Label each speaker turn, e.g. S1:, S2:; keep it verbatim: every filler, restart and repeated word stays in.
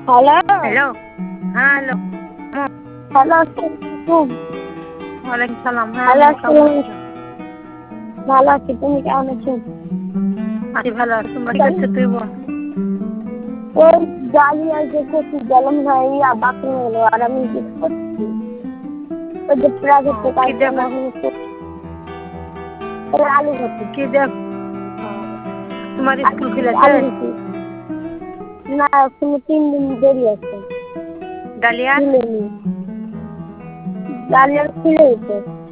S1: Hello.
S2: Hello. হ্যাঁ, hello. Hmm.
S1: Hello, আসসালামু
S2: ওয়ালাইকুম সালাম। হ্যাঁ,
S1: হ্যালো,
S2: আম্মু কেমন
S1: আসসালামু
S2: আছো?
S1: ভালো আছি। তুমি কেমন আছো?
S2: আছি ভালো আছি। তোমরা কি করছো তুই বল?
S1: ওই গাড়ি আসবে করছি গেলাম ভাই বাথরুম এলো আর আমি কিছু করছি ওই যে
S2: ও,
S1: প্রাইভেটে কাজ
S2: কি দেখ
S1: করলাম আলু ভর্তি
S2: কি দেখ ও, তোমার স্কুল খুলেছে?
S1: আলু ভর্তি না এখনো তিন দিন দেরি আছে
S2: ডালিয়ার?
S1: খুলেনি ডালিয়ার খুলে গেছে